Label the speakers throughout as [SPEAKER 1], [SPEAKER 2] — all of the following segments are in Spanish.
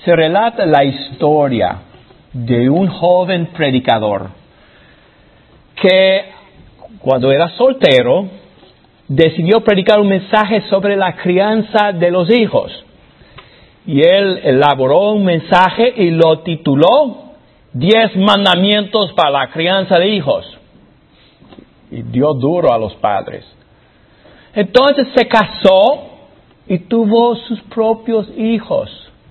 [SPEAKER 1] se relata la historia de un joven predicador que cuando era soltero decidió predicar un mensaje sobre la crianza de los hijos. Y él elaboró un mensaje y lo tituló 10 mandamientos para la crianza de hijos. Y dio duro a los padres. Entonces se casó y tuvo sus propios hijos.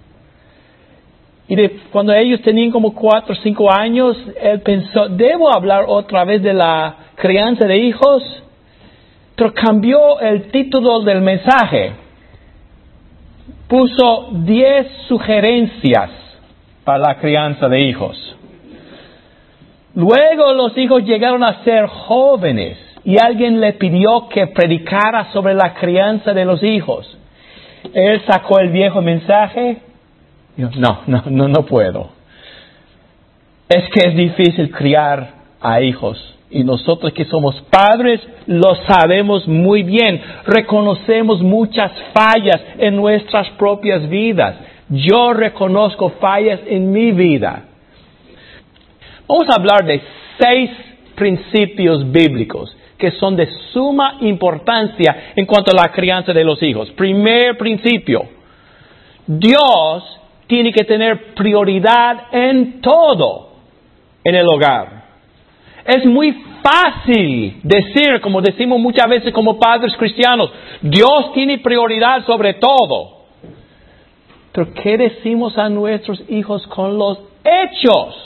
[SPEAKER 1] Y cuando ellos tenían como 4 o 5 años, él pensó, ¿debo hablar otra vez de la crianza de hijos? Pero cambió el título del mensaje. Puso 10 sugerencias para la crianza de hijos. Luego los hijos llegaron a ser jóvenes y alguien le pidió que predicara sobre la crianza de los hijos. Él sacó el viejo mensaje. Dijo, no puedo. Es que es difícil criar a hijos. Y nosotros que somos padres lo sabemos muy bien. Reconocemos muchas fallas en nuestras propias vidas. Yo reconozco fallas en mi vida. Vamos a hablar de 6 principios bíblicos que son de suma importancia en cuanto a la crianza de los hijos. Primer principio: Dios tiene que tener prioridad en todo en el hogar. Es muy fácil decir, como decimos muchas veces como padres cristianos, Dios tiene prioridad sobre todo. Pero ¿qué decimos a nuestros hijos con los hechos?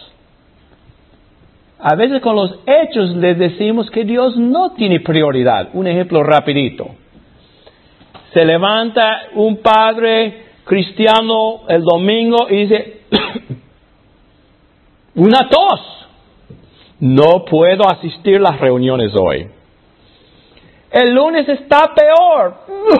[SPEAKER 1] A veces con los hechos les decimos que Dios no tiene prioridad. Un ejemplo rapidito. Se levanta un padre cristiano el domingo y dice, una tos. No puedo asistir a las reuniones hoy. El lunes está peor.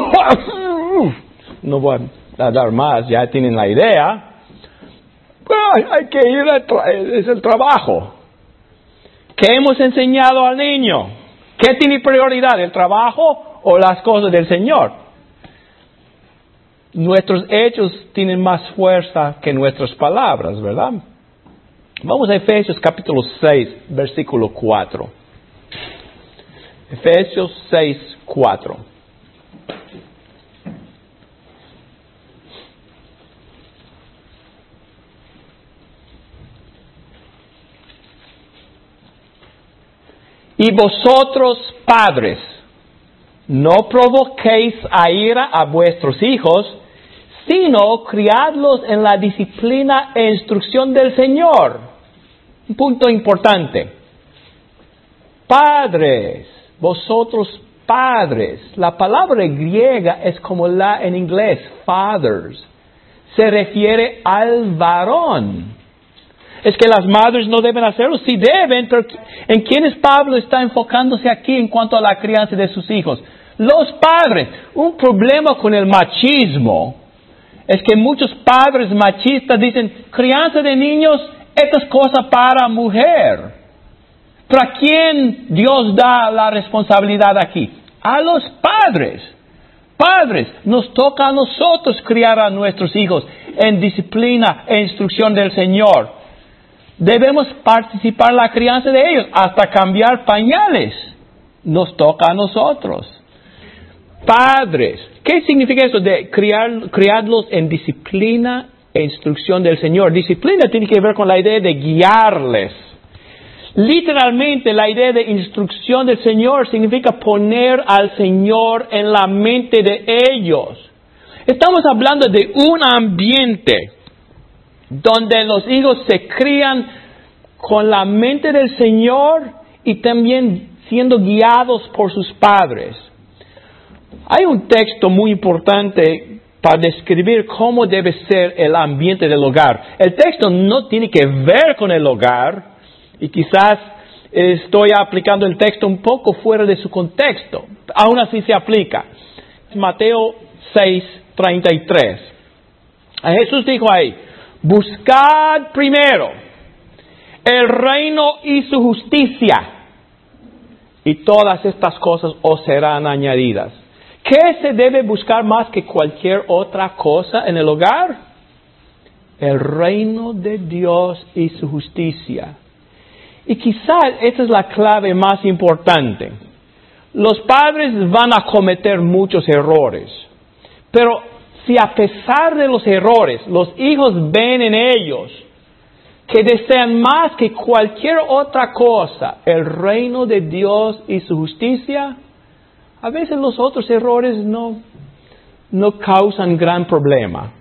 [SPEAKER 1] No voy a dar más, ya tienen la idea. Hay que ir, es el trabajo. ¿Qué hemos enseñado al niño? ¿Qué tiene prioridad, el trabajo o las cosas del Señor? Nuestros hechos tienen más fuerza que nuestras palabras, ¿verdad? Vamos a Efesios capítulo 6, versículo 4. Efesios 6, 4. Y vosotros, padres, no provoquéis a ira a vuestros hijos, sino criadlos en la disciplina e instrucción del Señor. Un punto importante. Padres, vosotros padres. La palabra griega es como la en inglés, fathers. Se refiere al varón. Es que las madres no deben hacerlo, sí deben, pero ¿en quiénes Pablo está enfocándose aquí en cuanto a la crianza de sus hijos? Los padres. Un problema con el machismo es que muchos padres machistas dicen, crianza de niños, esto es cosa para mujer. ¿Pero a quién Dios da la responsabilidad aquí? A los padres. Padres, nos toca a nosotros criar a nuestros hijos en disciplina e instrucción del Señor. Debemos participar en la crianza de ellos, hasta cambiar pañales. Nos toca a nosotros. Padres, ¿qué significa eso de criarlos en disciplina e instrucción del Señor? Disciplina tiene que ver con la idea de guiarles. Literalmente la idea de instrucción del Señor significa poner al Señor en la mente de ellos. Estamos hablando de un ambiente donde los hijos se crían con la mente del Señor y también siendo guiados por sus padres. Hay un texto muy importante para describir cómo debe ser el ambiente del hogar. El texto no tiene que ver con el hogar y quizás estoy aplicando el texto un poco fuera de su contexto. Aún así se aplica. Mateo 6:33. Jesús dijo ahí, buscad primero el reino y su justicia, y todas estas cosas os serán añadidas. ¿Qué se debe buscar más que cualquier otra cosa en el hogar? el reino de Dios y su justicia. Y quizás esta es la clave más importante. Los padres van a cometer muchos errores, pero si a pesar de los errores, los hijos ven en ellos que desean más que cualquier otra cosa el reino de Dios y su justicia, a veces los otros errores no causan gran problema.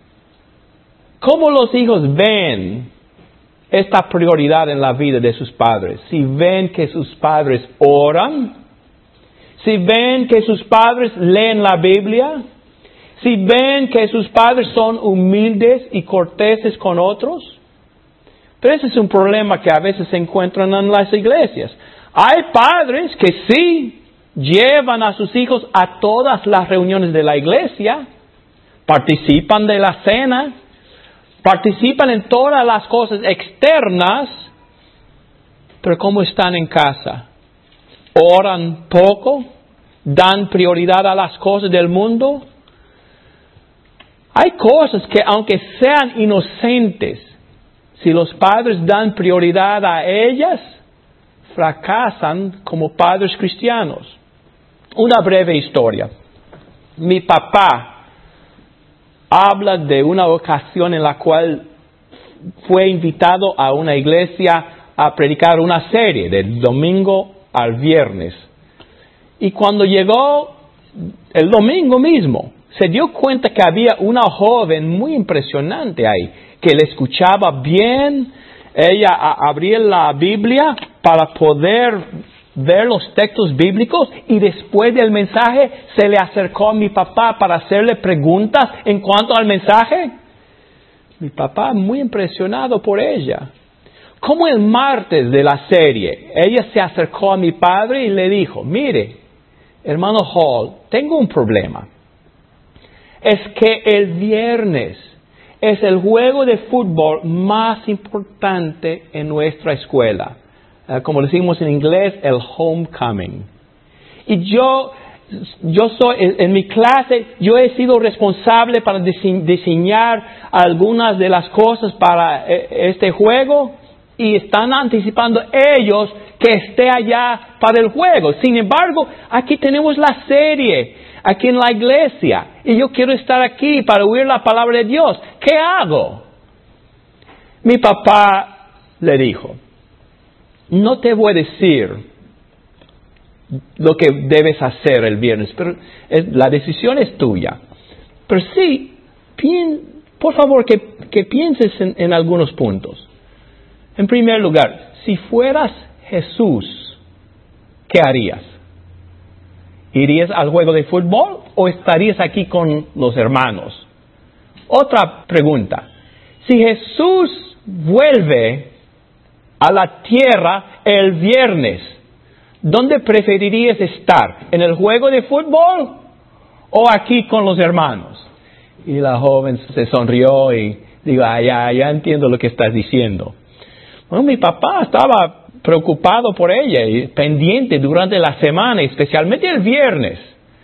[SPEAKER 1] ¿Cómo los hijos ven esta prioridad en la vida de sus padres? Si ven que sus padres oran, si ven que sus padres leen la Biblia, si ven que sus padres son humildes y corteses con otros. Pero ese es un problema que a veces se encuentran en las iglesias. Hay padres que sí llevan a sus hijos a todas las reuniones de la iglesia, participan de la cena, participan en todas las cosas externas, pero ¿cómo están en casa? ¿Oran poco? ¿Dan prioridad a las cosas del mundo? Hay cosas que, aunque sean inocentes, si los padres dan prioridad a ellas, fracasan como padres cristianos. Una breve historia. Mi papá habla de una ocasión en la cual fue invitado a una iglesia a predicar una serie del domingo al viernes. Y cuando llegó el domingo mismo, se dio cuenta que había una joven muy impresionante ahí, que le escuchaba bien. Ella abría la Biblia para poder ver los textos bíblicos y después del mensaje se le acercó a mi papá para hacerle preguntas en cuanto al mensaje. Mi papá muy impresionado por ella. Como el martes de la serie, ella se acercó a mi padre y le dijo: mire, hermano Hall, tengo un problema. Es que el viernes es el juego de fútbol más importante en nuestra escuela. Como decimos en inglés, el homecoming. Y yo soy, en mi clase, yo he sido responsable para diseñar algunas de las cosas para este juego, y están anticipando ellos que esté allá para el juego. Sin embargo, aquí tenemos la serie, aquí en la iglesia, y yo quiero estar aquí para oír la palabra de Dios. ¿Qué hago? Mi papá le dijo: no te voy a decir lo que debes hacer el viernes, pero la decisión es tuya. Pero sí, por favor, que pienses en algunos puntos. En primer lugar, si fueras Jesús, ¿qué harías? ¿Irías al juego de fútbol o estarías aquí con los hermanos? Otra pregunta: si Jesús vuelve a la tierra el viernes, ¿dónde preferirías estar? ¿En el juego de fútbol o aquí con los hermanos? Y la joven se sonrió y dijo: ya entiendo lo que estás diciendo. Bueno, mi papá estaba preocupado por ella y pendiente durante la semana, especialmente el viernes.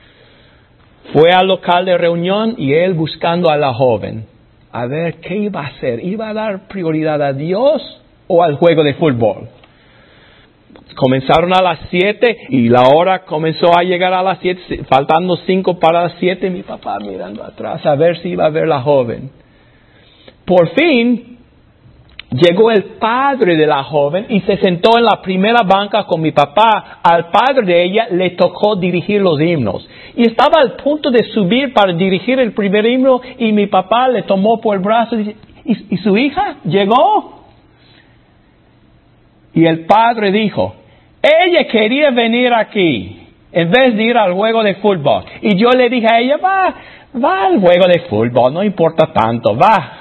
[SPEAKER 1] Fue al local de reunión y él buscando a la joven, a ver qué iba a hacer. ¿Iba a dar prioridad a Dios o al juego de fútbol? Comenzaron a las 7 y la hora comenzó a llegar a las 7, faltando 5 para las 7. Mi papá mirando atrás a ver si iba a ver la joven. Por fin llegó el padre de la joven y se sentó en la primera banca con mi papá. Al padre de ella le tocó dirigir los himnos. Y estaba al punto de subir para dirigir el primer himno y mi papá le tomó por el brazo y dice: ¿Y su hija llegó? Y el padre dijo: ella quería venir aquí en vez de ir al juego de fútbol. Y yo le dije a ella: va al juego de fútbol, no importa tanto, va.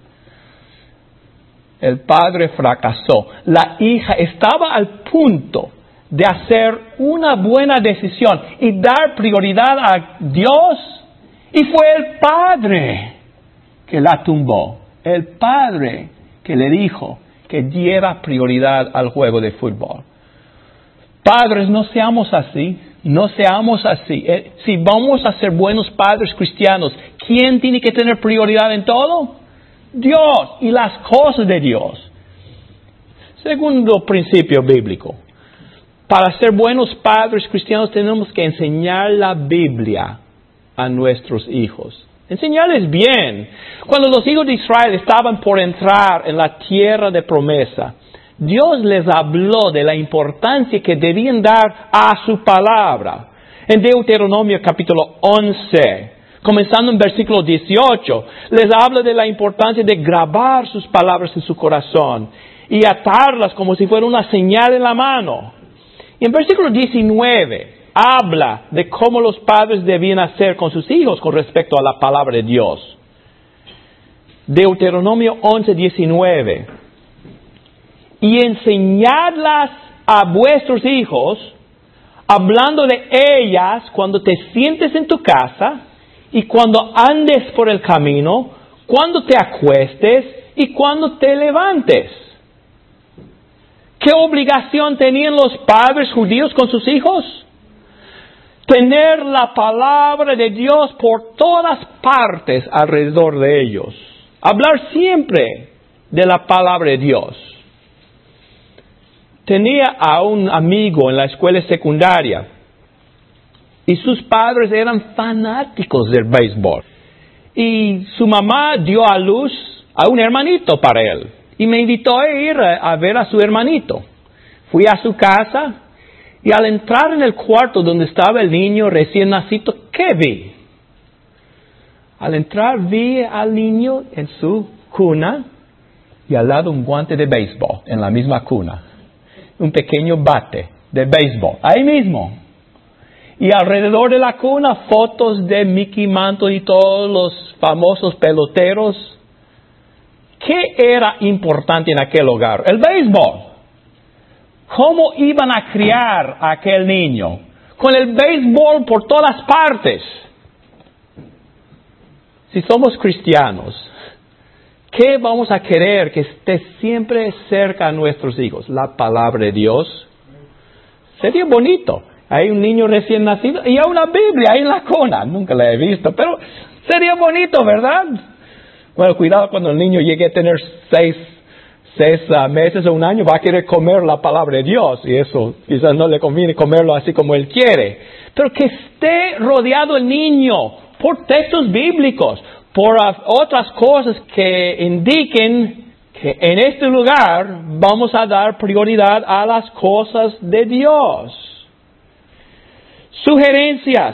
[SPEAKER 1] El padre fracasó. La hija estaba al punto de hacer una buena decisión y dar prioridad a Dios, y fue el padre que la tumbó. El padre que le dijo que diera prioridad al juego de fútbol. Padres, no seamos así. No seamos así. Si vamos a ser buenos padres cristianos, ¿quién tiene que tener prioridad en todo? Dios y las cosas de Dios. Segundo principio bíblico. Para ser buenos padres cristianos tenemos que enseñar la Biblia a nuestros hijos. Enseñarles bien. Cuando los hijos de Israel estaban por entrar en la tierra de promesa, Dios les habló de la importancia que debían dar a su palabra. En Deuteronomio capítulo 11, comenzando en versículo 18, les habla de la importancia de grabar sus palabras en su corazón y atarlas como si fuera una señal en la mano. Y en versículo 19, habla de cómo los padres debían hacer con sus hijos con respecto a la palabra de Dios. Deuteronomio 11, 19. Y enseñadlas a vuestros hijos, hablando de ellas cuando te sientes en tu casa y cuando andes por el camino, cuando te acuestes y cuando te levantes. ¿Qué obligación tenían los padres judíos con sus hijos? Tener la palabra de Dios por todas partes alrededor de ellos. Hablar siempre de la palabra de Dios. Tenía a un amigo en la escuela secundaria y sus padres eran fanáticos del béisbol. Y su mamá dio a luz a un hermanito para él y me invitó a ir a ver a su hermanito. Fui a su casa y al entrar en el cuarto donde estaba el niño recién nacido, ¿qué vi? Al entrar vi al niño en su cuna y al lado un guante de béisbol en la misma cuna. Un pequeño bate de béisbol, ahí mismo. Y alrededor de la cuna, fotos de Mickey Mantle y todos los famosos peloteros. ¿Qué era importante en aquel hogar? El béisbol. ¿Cómo iban a criar a aquel niño? Con el béisbol por todas partes. Si somos cristianos, ¿qué vamos a querer que esté siempre cerca a nuestros hijos? La palabra de Dios. Sería bonito. Hay un niño recién nacido y hay una Biblia ahí en la cuna. Nunca la he visto, pero sería bonito, ¿verdad? Bueno, cuidado cuando el niño llegue a tener 6 meses o un año, va a querer comer la palabra de Dios. Y eso quizás no le conviene comerlo así como él quiere. Pero que esté rodeado el niño por textos bíblicos, por otras cosas que indiquen que en este lugar vamos a dar prioridad a las cosas de Dios. Sugerencias.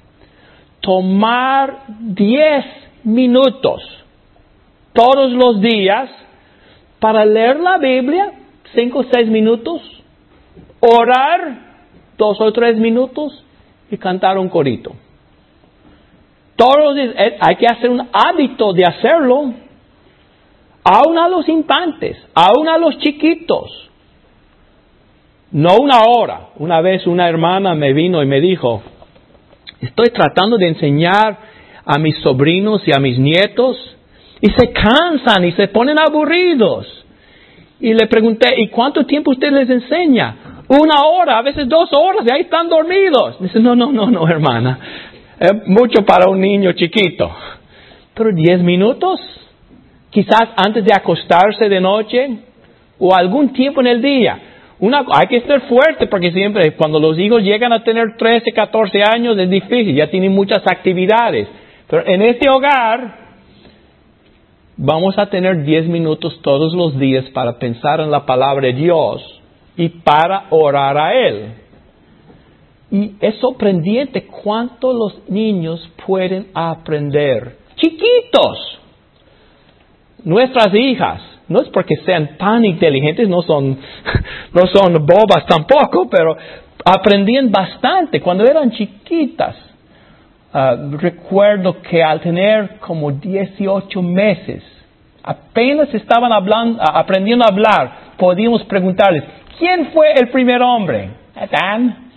[SPEAKER 1] Tomar 10 minutos todos los días para leer la Biblia, 5 o 6 minutos, orar 2 o 3 minutos y cantar un corito. Todos los días hay que hacer un hábito de hacerlo, aún a los infantes, aún a los chiquitos. No una hora. Una vez una hermana me vino y me dijo, estoy tratando de enseñar a mis sobrinos y a mis nietos y se cansan y se ponen aburridos. Y le pregunté, ¿y cuánto tiempo usted les enseña? 1 hora, a veces 2 horas y ahí están dormidos. Dice, no, hermana. Es mucho para un niño chiquito. Pero 10 minutos, quizás antes de acostarse de noche o algún tiempo en el día. Hay que ser fuerte porque siempre cuando los hijos llegan a tener 13, 14 años es difícil, ya tienen muchas actividades. Pero en este hogar vamos a tener 10 minutos todos los días para pensar en la palabra de Dios y para orar a Él. Y es sorprendente cuánto los niños pueden aprender. Chiquitos. Nuestras hijas. No es porque sean tan inteligentes, no son bobas tampoco, pero aprendían bastante cuando eran chiquitas. Recuerdo que al tener como 18 meses, apenas estaban aprendiendo a hablar, podíamos preguntarles, ¿quién fue el primer hombre? Adán.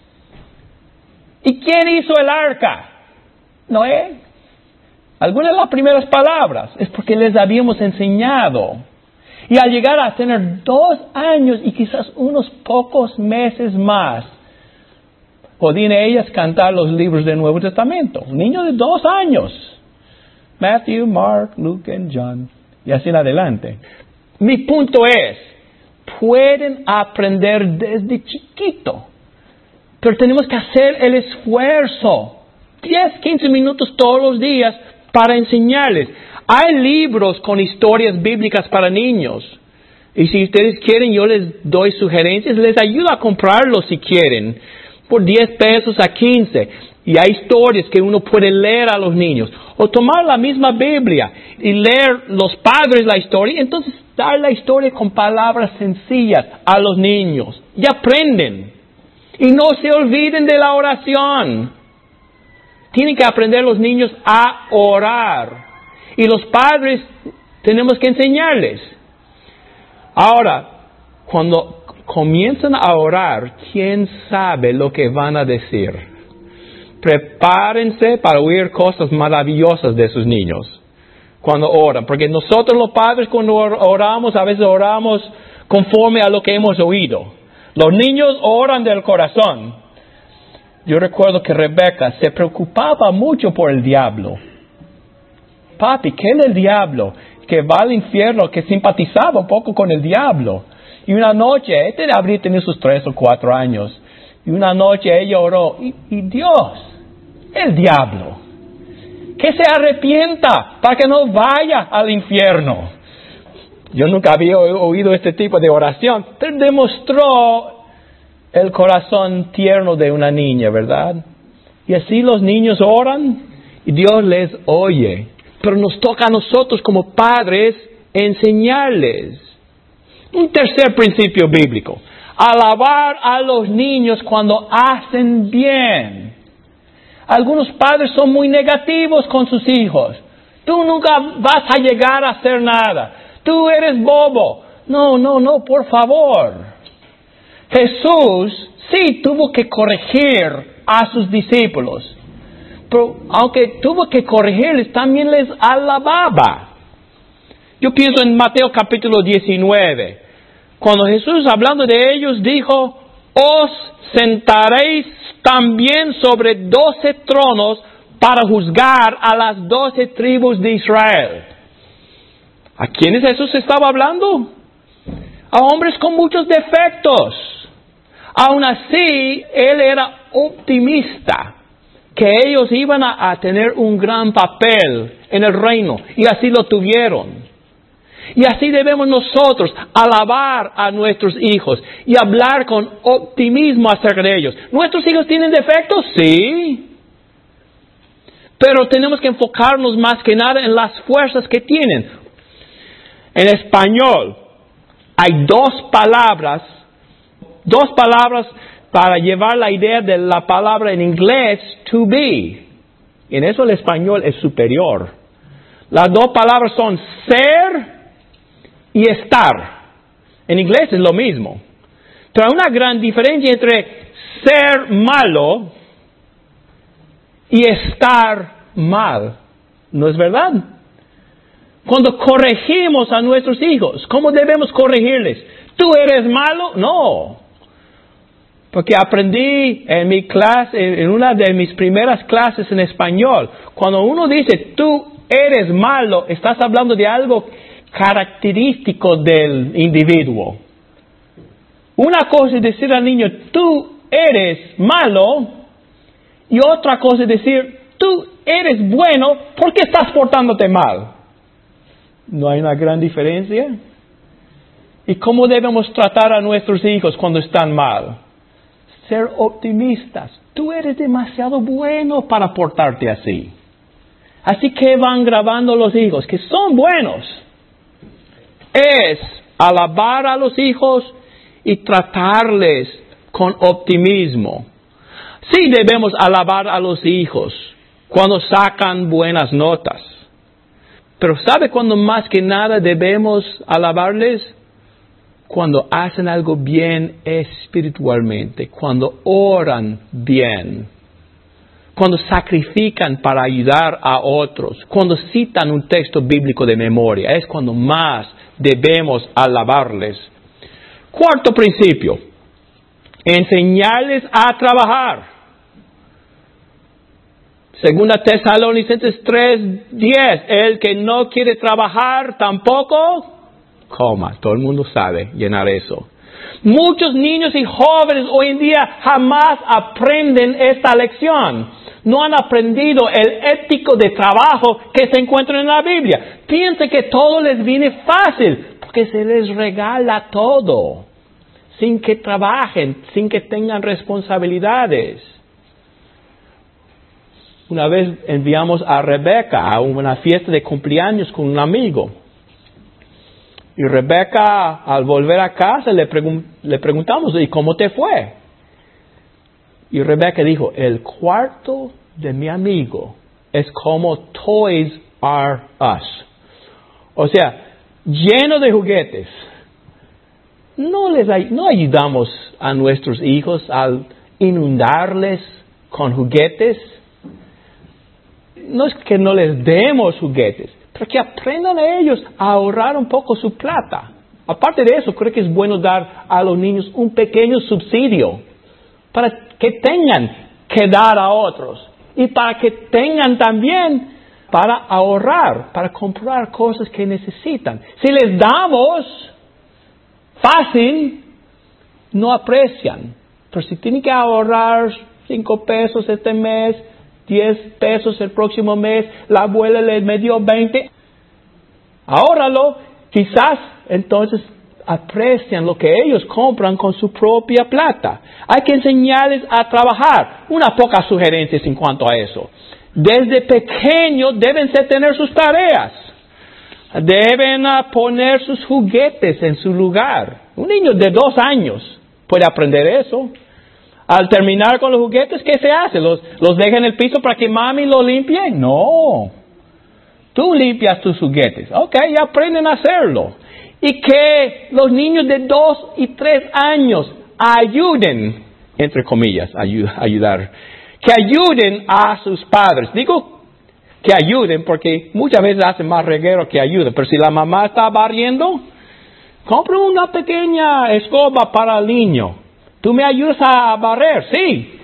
[SPEAKER 1] ¿Y quién hizo el arca? Noé. Algunas de las primeras palabras es porque les habíamos enseñado. Y al llegar a tener 2 años y quizás unos pocos meses más, podían ellas cantar los libros del Nuevo Testamento. Un niño de 2 años. Matthew, Mark, Luke y John. y así en adelante. Mi punto es, pueden aprender desde chiquito, pero tenemos que hacer el esfuerzo, 10, 15 minutos todos los días para enseñarles. Hay libros con historias bíblicas para niños. Y si ustedes quieren, yo les doy sugerencias, les ayudo a comprarlos si quieren, por 10 pesos a 15. Y hay historias que uno puede leer a los niños. O tomar la misma Biblia y leer los padres la historia, entonces dar la historia con palabras sencillas a los niños. Y aprenden. Y no se olviden de la oración. Tienen que aprender los niños a orar. Y los padres tenemos que enseñarles. Ahora, cuando comienzan a orar, ¿quién sabe lo que van a decir? Prepárense para oír cosas maravillosas de sus niños cuando oran. Porque nosotros los padres cuando oramos, a veces oramos conforme a lo que hemos oído. Los niños oran del corazón. Yo recuerdo que Rebeca se preocupaba mucho por el diablo. Papi, ¿qué es el diablo? Que va al infierno, que simpatizaba un poco con el diablo. Y una noche, habría tenido sus 3 o 4 años, y una noche ella oró, y Dios, el diablo, que se arrepienta para que no vaya al infierno. Yo nunca había oído este tipo de oración, pero demostró el corazón tierno de una niña, ¿verdad? Y así los niños oran, y Dios les oye. Pero nos toca a nosotros como padres enseñarles. Un tercer principio bíblico. Alabar a los niños cuando hacen bien. Algunos padres son muy negativos con sus hijos. Tú nunca vas a llegar a hacer nada. Tú eres bobo. No, por favor. Jesús sí tuvo que corregir a sus discípulos. Pero aunque tuvo que corregirles, también les alababa. Yo pienso en Mateo capítulo 19, cuando Jesús hablando de ellos dijo, os sentaréis también sobre 12 tronos para juzgar a las 12 tribus de Israel. ¿A quiénes Jesús estaba hablando? A hombres con muchos defectos. Aún así, Él era optimista, que ellos iban a tener un gran papel en el reino, y así lo tuvieron. Y así debemos nosotros alabar a nuestros hijos y hablar con optimismo acerca de ellos. ¿Nuestros hijos tienen defectos? Sí. Pero tenemos que enfocarnos más que nada en las fuerzas que tienen. En español hay dos palabras para llevar la idea de la palabra en inglés, to be. En eso el español es superior. Las dos palabras son ser y estar. En inglés es lo mismo. Pero hay una gran diferencia entre ser malo y estar mal. ¿No es verdad? Cuando corregimos a nuestros hijos, ¿cómo debemos corregirles? ¿Tú eres malo? No. Porque aprendí en mi clase, en una de mis primeras clases en español, cuando uno dice, tú eres malo, estás hablando de algo característico del individuo. Una cosa es decir al niño, tú eres malo, y otra cosa es decir, tú eres bueno, ¿por qué estás portándote mal? ¿No hay una gran diferencia? ¿Y cómo debemos tratar a nuestros hijos cuando están mal? Ser optimistas. Tú eres demasiado bueno para portarte así. Así que van grabando los hijos, que son buenos. Es alabar a los hijos y tratarles con optimismo. Sí debemos alabar a los hijos cuando sacan buenas notas. Pero ¿sabe cuándo más que nada debemos alabarles? Cuando hacen algo bien espiritualmente, cuando oran bien, cuando sacrifican para ayudar a otros, cuando citan un texto bíblico de memoria, es cuando más debemos alabarles. Cuarto principio, enseñarles a trabajar. Segunda Tesalonicenses 3:10, el que no quiere trabajar tampoco coma. Todo el mundo sabe llenar eso. Muchos niños y jóvenes hoy en día jamás aprenden esta lección. No han aprendido el ético de trabajo que se encuentra en la Biblia. Piensan que todo les viene fácil porque se les regala todo, sin que trabajen, sin que tengan responsabilidades. Una vez enviamos a Rebeca a una fiesta de cumpleaños con un amigo. Y Rebeca, al volver a casa, le preguntamos, ¿y cómo te fue? Y Rebeca dijo, el cuarto de mi amigo es como Toys R Us. O sea, lleno de juguetes. No ayudamos a nuestros hijos al inundarles con juguetes. No es que no les demos juguetes, pero que aprendan a ellos a ahorrar un poco su plata. Aparte de eso, creo que es bueno dar a los niños un pequeño subsidio para que tengan que dar a otros y para que tengan también para ahorrar, para comprar cosas que necesitan. Si les damos fácil, no aprecian. Pero si tienen que ahorrar 5 pesos este mes, 10 pesos el próximo mes, la abuela me dio 20, ahórralo, quizás entonces aprecian lo que ellos compran con su propia plata. Hay que enseñarles a trabajar. Unas pocas sugerencias en cuanto a eso. Desde pequeños deben tener sus tareas. Deben poner sus juguetes en su lugar. Un niño de 2 años puede aprender eso. Al terminar con los juguetes, ¿qué se hace? ¿Los deja en el piso para que mami los limpie? No. Tú limpias tus juguetes. Ok, ya aprenden a hacerlo. Y que los niños de 2 y 3 años ayuden, entre comillas, ayudar. Que ayuden a sus padres. Digo que ayuden porque muchas veces hacen más reguero que ayuden. Pero si la mamá está barriendo, compra una pequeña escoba para el niño. ¿Tú me ayudas a barrer? Sí.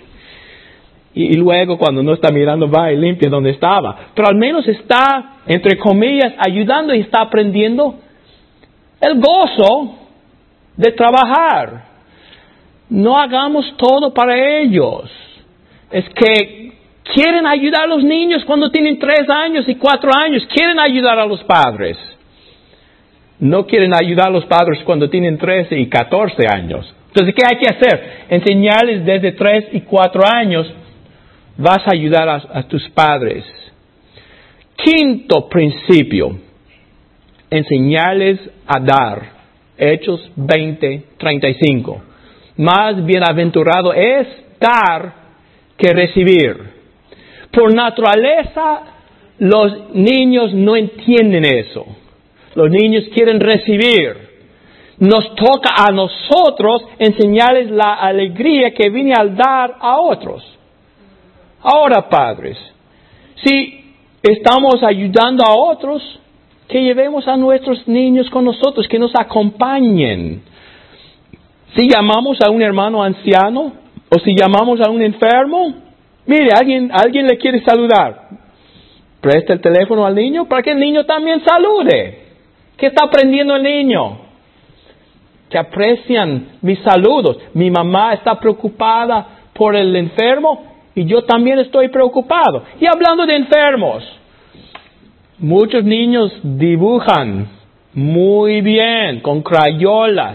[SPEAKER 1] Y luego cuando no está mirando va y limpia donde estaba. Pero al menos está, entre comillas, ayudando y está aprendiendo el gozo de trabajar. No hagamos todo para ellos. Es que quieren ayudar a los niños cuando tienen 3 años y 4 años. Quieren ayudar a los padres. No quieren ayudar a los padres cuando tienen 13 y 14 años. Entonces, ¿qué hay que hacer? Enseñarles desde 3 y 4 años, vas a ayudar a tus padres. Quinto principio, enseñarles a dar. Hechos 20:35. Más bienaventurado es dar que recibir. Por naturaleza, los niños no entienden eso. Los niños quieren recibir. Nos toca a nosotros enseñarles la alegría que viene al dar a otros. Ahora, padres, si estamos ayudando a otros, que llevemos a nuestros niños con nosotros, que nos acompañen. Si llamamos a un hermano anciano o si llamamos a un enfermo, mire, alguien le quiere saludar. Presta el teléfono al niño para que el niño también salude. ¿Qué está aprendiendo el niño? Que aprecian mis saludos. Mi mamá está preocupada por el enfermo y yo también estoy preocupado. Y hablando de enfermos, muchos niños dibujan muy bien con crayolas.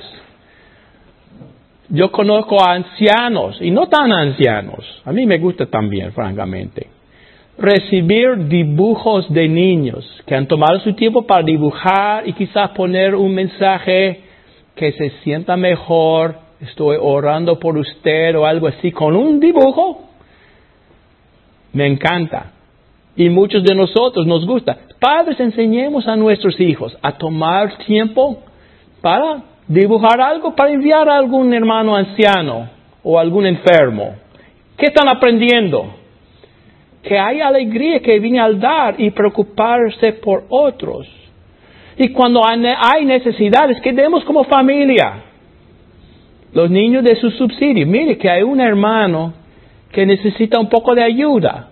[SPEAKER 1] Yo conozco a ancianos y no tan ancianos. A mí me gusta también, francamente. Recibir dibujos de niños que han tomado su tiempo para dibujar y quizás poner un mensaje que se sienta mejor, estoy orando por usted o algo así, con un dibujo, me encanta. Y muchos de nosotros nos gusta. Padres, enseñemos a nuestros hijos a tomar tiempo para dibujar algo, para enviar a algún hermano anciano o algún enfermo. ¿Qué están aprendiendo? Que hay alegría que viene al dar y preocuparse por otros. Y cuando hay necesidades, que demos como familia. Los niños de su subsidio. Mire que hay un hermano que necesita un poco de ayuda.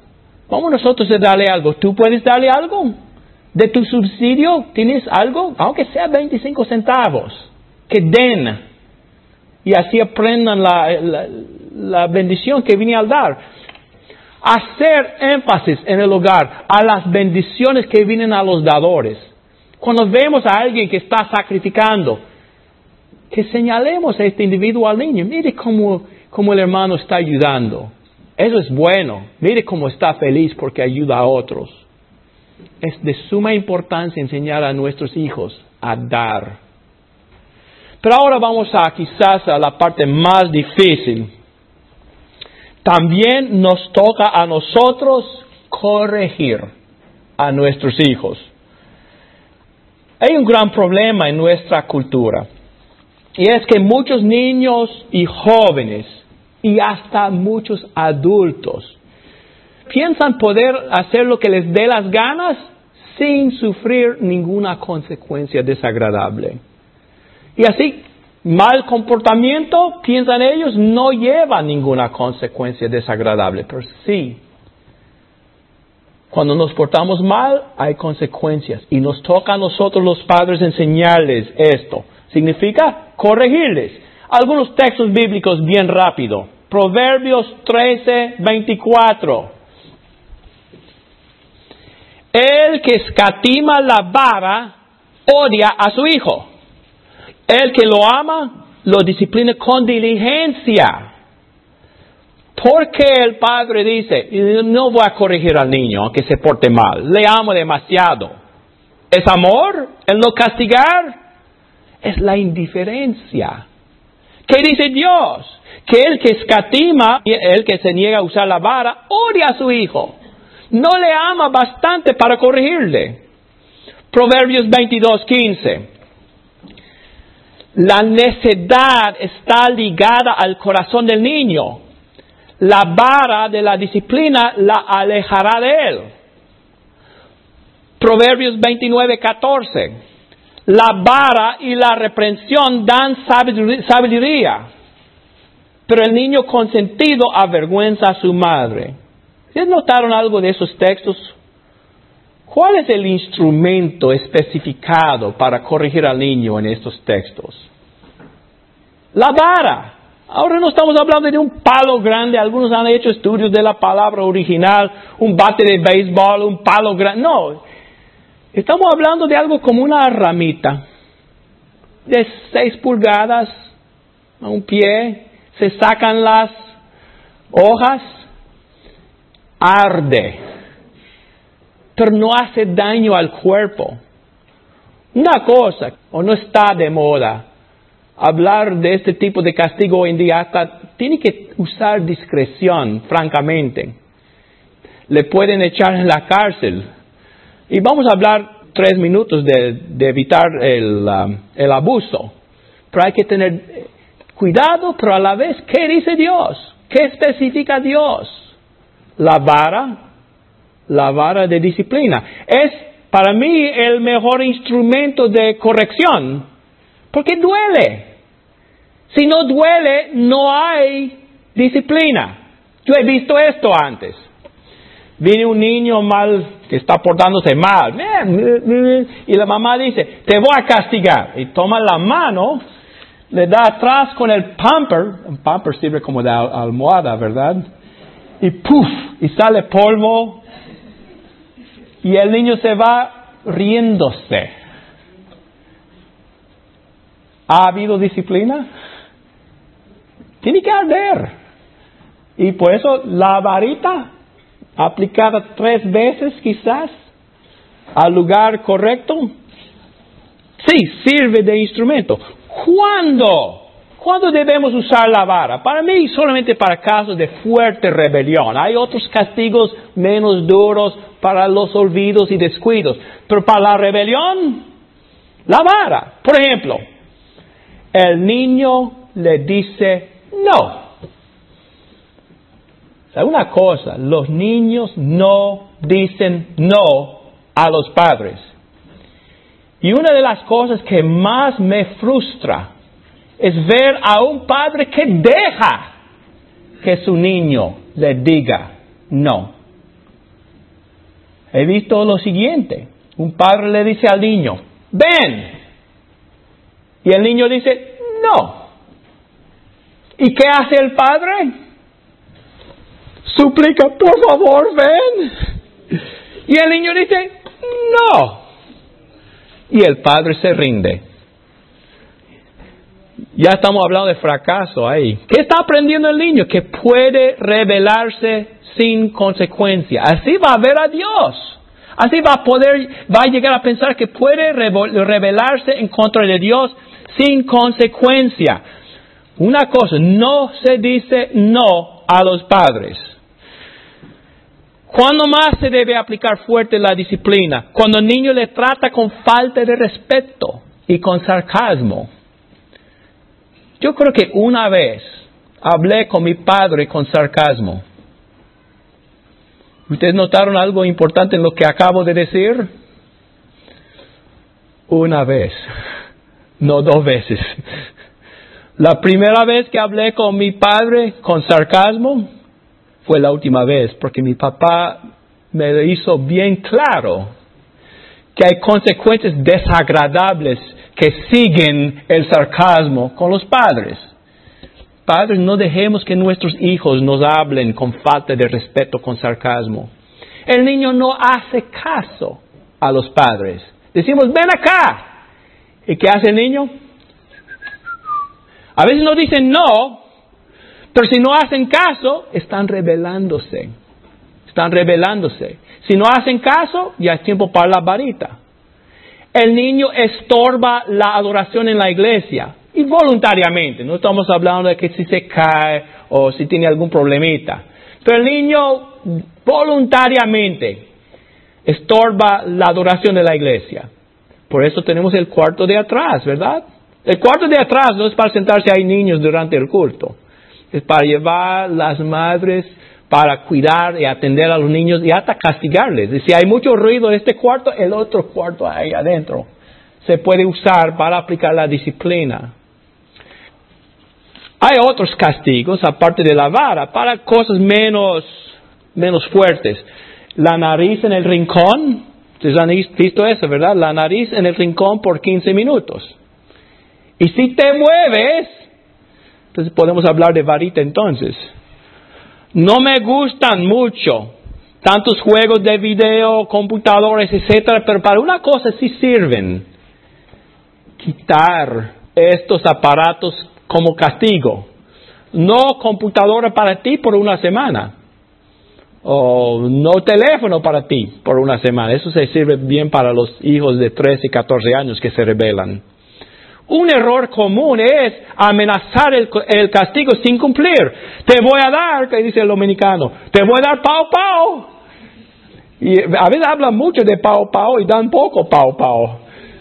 [SPEAKER 1] Vamos nosotros a darle algo. ¿Tú puedes darle algo? ¿De tu subsidio tienes algo? Aunque sea 25 centavos. Que den. Y así aprendan la bendición que viene al dar. Hacer énfasis en el hogar a las bendiciones que vienen a los dadores. Cuando vemos a alguien que está sacrificando, que señalemos a este individuo, al niño. Mire cómo el hermano está ayudando. Eso es bueno. Mire cómo está feliz porque ayuda a otros. Es de suma importancia enseñar a nuestros hijos a dar. Pero ahora vamos quizás a la parte más difícil. También nos toca a nosotros corregir a nuestros hijos. Hay un gran problema en nuestra cultura. Y es que muchos niños y jóvenes y hasta muchos adultos piensan poder hacer lo que les dé las ganas sin sufrir ninguna consecuencia desagradable. Y así, mal comportamiento, piensan ellos, no lleva ninguna consecuencia desagradable. Pero sí, cuando nos portamos mal, hay consecuencias. Y nos toca a nosotros los padres enseñarles esto. Significa corregirles. Algunos textos bíblicos bien rápido. Proverbios 13:24. El que escatima la vara odia a su hijo. El que lo ama lo disciplina con diligencia. Porque el padre dice, no voy a corregir al niño aunque se porte mal. Le amo demasiado. ¿Es amor el no castigar? Es la indiferencia. ¿Qué dice Dios? Que el que escatima, el que se niega a usar la vara, odia a su hijo. No le ama bastante para corregirle. Proverbios 22:15. La necedad está ligada al corazón del niño. La vara de la disciplina la alejará de él. Proverbios 29:14. La vara y la reprensión dan sabiduría, pero el niño consentido avergüenza a su madre. ¿Ustedes notaron algo de esos textos? ¿Cuál es el instrumento especificado para corregir al niño en estos textos? La vara. Ahora no estamos hablando de un palo grande. Algunos han hecho estudios de la palabra original, un bate de béisbol, un palo grande. No, estamos hablando de algo como una ramita de 6 pulgadas a un pie. Se sacan las hojas, arde, pero no hace daño al cuerpo. Una cosa, o no está de moda, hablar de este tipo de castigo hoy en día, hasta tiene que usar discreción, francamente. Le pueden echar en la cárcel. Y vamos a hablar 3 minutos de evitar el abuso. Pero hay que tener cuidado, pero a la vez, ¿qué dice Dios? ¿Qué especifica Dios? La vara de disciplina. Es para mí el mejor instrumento de corrección, porque duele. Si no duele, no hay disciplina. Yo he visto esto antes. Viene un niño mal, que está portándose mal, y la mamá dice, te voy a castigar. Y toma la mano, le da atrás con el pamper. Un pamper sirve como de almohada, ¿verdad? Y ¡puf! Y sale polvo. Y el niño se va riéndose. ¿Ha habido disciplina? Tiene que arder. Y por eso la varita, aplicada 3 veces quizás, al lugar correcto, sí, sirve de instrumento. ¿Cuándo debemos usar la vara? Para mí, solamente para casos de fuerte rebelión. Hay otros castigos menos duros para los olvidos y descuidos. Pero para la rebelión, la vara. Por ejemplo, el niño le dice no. O sea, una cosa, los niños no dicen no a los padres. Y una de las cosas que más me frustra es ver a un padre que deja que su niño le diga no. He visto lo siguiente. Un padre le dice al niño, ven. Y el niño dice, no. ¿Y qué hace el padre? Suplica, por favor, ven. Y el niño dice, no. Y el padre se rinde. Ya estamos hablando de fracaso ahí. ¿Qué está aprendiendo el niño? Que puede rebelarse sin consecuencia. Así va a ver a Dios. Así va a llegar a pensar que puede rebelarse en contra de Dios sin consecuencia. Una cosa, no se dice no a los padres. ¿Cuándo más se debe aplicar fuerte la disciplina? Cuando el niño le trata con falta de respeto y con sarcasmo. Yo creo que una vez hablé con mi padre con sarcasmo. ¿Ustedes notaron algo importante en lo que acabo de decir? Una vez, no 2 veces. La primera vez que hablé con mi padre con sarcasmo fue la última vez, porque mi papá me hizo bien claro que hay consecuencias desagradables que siguen el sarcasmo con los padres. Padres, no dejemos que nuestros hijos nos hablen con falta de respeto, con sarcasmo. El niño no hace caso a los padres. Decimos, ven acá. ¿Y qué hace el niño? A veces nos dicen no, pero si no hacen caso, están rebelándose. Están rebelándose. Si no hacen caso, ya es tiempo para la varita. El niño estorba la adoración en la iglesia. Y voluntariamente. No estamos hablando de que si se cae o si tiene algún problemita. Pero el niño voluntariamente estorba la adoración de la iglesia. Por eso tenemos el cuarto de atrás, ¿verdad? El cuarto de atrás no es para sentarse ahí niños durante el culto. Es para llevar las madres para cuidar y atender a los niños y hasta castigarles. Y si hay mucho ruido en este cuarto, el otro cuarto ahí adentro se puede usar para aplicar la disciplina. Hay otros castigos, aparte de la vara, para cosas menos fuertes. La nariz en el rincón. Ustedes han visto eso, ¿verdad? La nariz en el rincón por 15 minutos. Y si te mueves, entonces podemos hablar de varita entonces. No me gustan mucho tantos juegos de video, computadores, etcétera, pero para una cosa sí sirven. Quitar estos aparatos como castigo. No computadora para ti por una semana. O no teléfono para ti por una semana. Eso se sirve bien para los hijos de 13 y 14 años que se rebelan. Un error común es amenazar el castigo sin cumplir. Te voy a dar, que dice el dominicano, te voy a dar pao pao. Y a veces hablan mucho de pao pao y dan poco pao pao.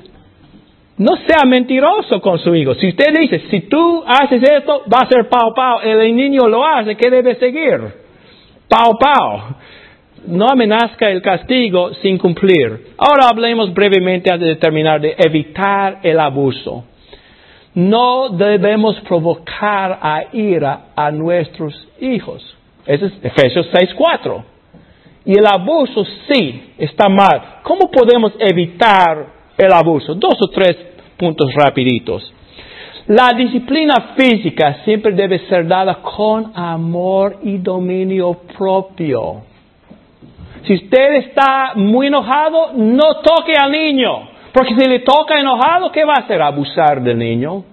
[SPEAKER 1] No sea mentiroso con su hijo. Si usted dice, si tú haces esto, va a ser pao pao. El niño lo hace, ¿qué debe seguir? Pao pao. No amenazca el castigo sin cumplir. Ahora hablemos brevemente antes de terminar de evitar el abuso. No debemos provocar a ira a nuestros hijos. Ese es Efesios 6:4. Y el abuso sí está mal. ¿Cómo podemos evitar el abuso? 2 o 3 puntos rapiditos. La disciplina física siempre debe ser dada con amor y dominio propio. Si usted está muy enojado, no toque al niño. Porque si le toca enojado, ¿qué va a hacer? Abusar del niño.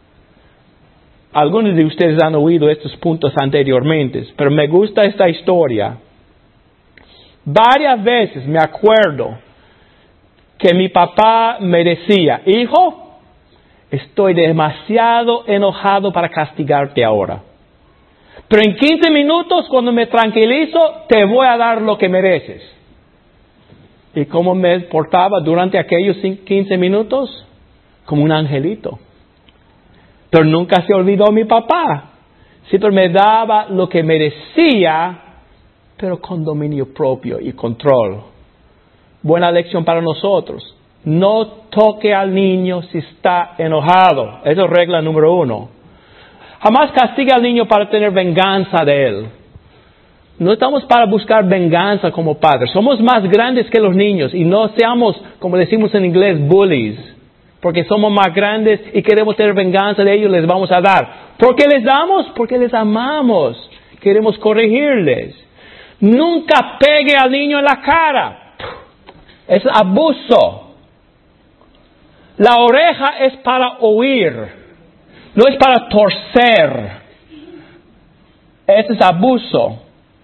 [SPEAKER 1] Algunos de ustedes han oído estos puntos anteriormente, pero me gusta esta historia. Varias veces me acuerdo que mi papá me decía, hijo, estoy demasiado enojado para castigarte ahora. Pero en 15 minutos, cuando me tranquilizo, te voy a dar lo que mereces. ¿Y cómo me portaba durante aquellos 15 minutos? Como un angelito. Pero nunca se olvidó mi papá. Siempre me daba lo que merecía, pero con dominio propio y control. Buena lección para nosotros. No toque al niño si está enojado. Esa es regla número 1. Jamás castigue al niño para tener venganza de él. No estamos para buscar venganza como padres. Somos más grandes que los niños y no seamos, como decimos en inglés, bullies. Porque somos más grandes y queremos tener venganza de ellos, les vamos a dar. ¿Por qué les damos? Porque les amamos. Queremos corregirles. Nunca pegue al niño en la cara. Es abuso. La oreja es para oír, no es para torcer. Ese es abuso.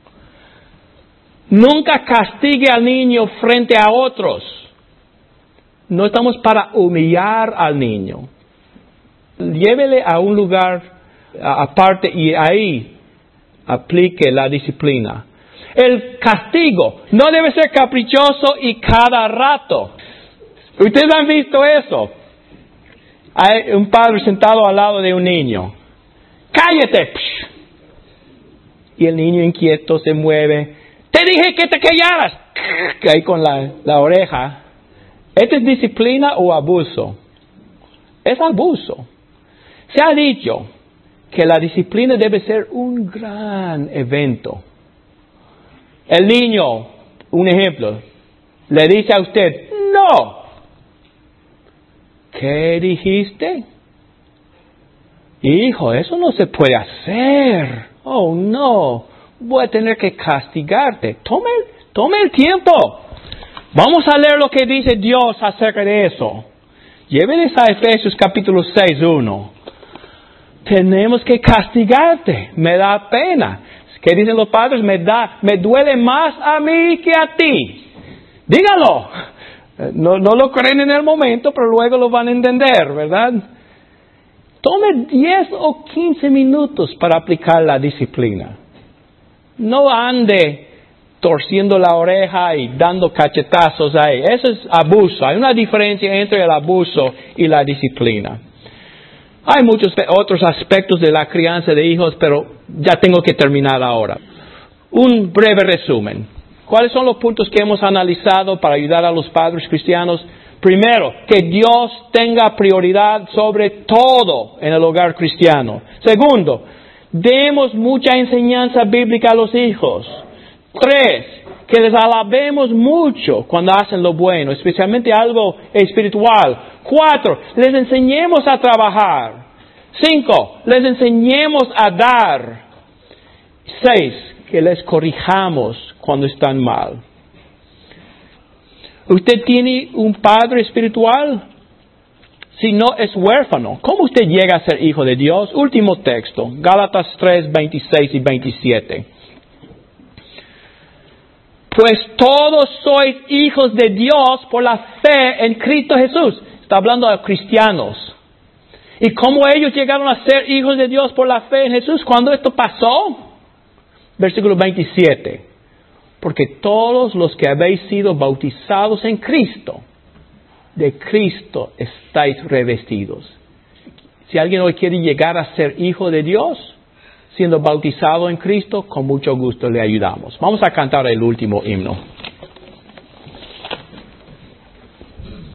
[SPEAKER 1] Nunca castigue al niño frente a otros. No estamos para humillar al niño. Llévele a un lugar aparte y ahí aplique la disciplina. El castigo no debe ser caprichoso y cada rato. Ustedes han visto eso. Hay un padre sentado al lado de un niño. ¡Cállate! Y el niño inquieto se mueve. ¡Te dije que te callaras! Ahí con la oreja. ¿Esto es disciplina o abuso? Es abuso. Se ha dicho que la disciplina debe ser un gran evento. El niño, un ejemplo, le dice a usted, ¡no! ¿Qué dijiste? Hijo, eso no se puede hacer. Oh, no. Voy a tener que castigarte. Tome el tiempo. Vamos a leer lo que dice Dios acerca de eso. Llévenles a Efesios capítulo 6:1. Tenemos que castigarte. Me da pena. ¿Qué dicen los padres? Me duele más a mí que a ti. Dígalo. No lo creen en el momento, pero luego lo van a entender, ¿verdad? Tome 10 o 15 minutos para aplicar la disciplina. No ande torciendo la oreja y dando cachetazos ahí. Eso es abuso. Hay una diferencia entre el abuso y la disciplina. Hay muchos otros aspectos de la crianza de hijos, pero ya tengo que terminar ahora. Un breve resumen. ¿Cuáles son los puntos que hemos analizado para ayudar a los padres cristianos? Primero, que Dios tenga prioridad sobre todo en el hogar cristiano. Segundo, demos mucha enseñanza bíblica a los hijos. 3, que les alabemos mucho cuando hacen lo bueno, especialmente algo espiritual. 4, les enseñemos a trabajar. 5, les enseñemos a dar. 6, que les corrijamos cuando están mal. ¿Usted tiene un padre espiritual? Si no, es huérfano. ¿Cómo usted llega a ser hijo de Dios? Último texto, Gálatas 3, 26 y 27. Pues todos sois hijos de Dios por la fe en Cristo Jesús. Está hablando a cristianos. ¿Y cómo ellos llegaron a ser hijos de Dios por la fe en Jesús? ¿Cuándo esto pasó? Versículo 27. Porque todos los que habéis sido bautizados en Cristo, de Cristo estáis revestidos. Si alguien hoy quiere llegar a ser hijo de Dios, siendo bautizado en Cristo, con mucho gusto le ayudamos. Vamos a cantar el último himno.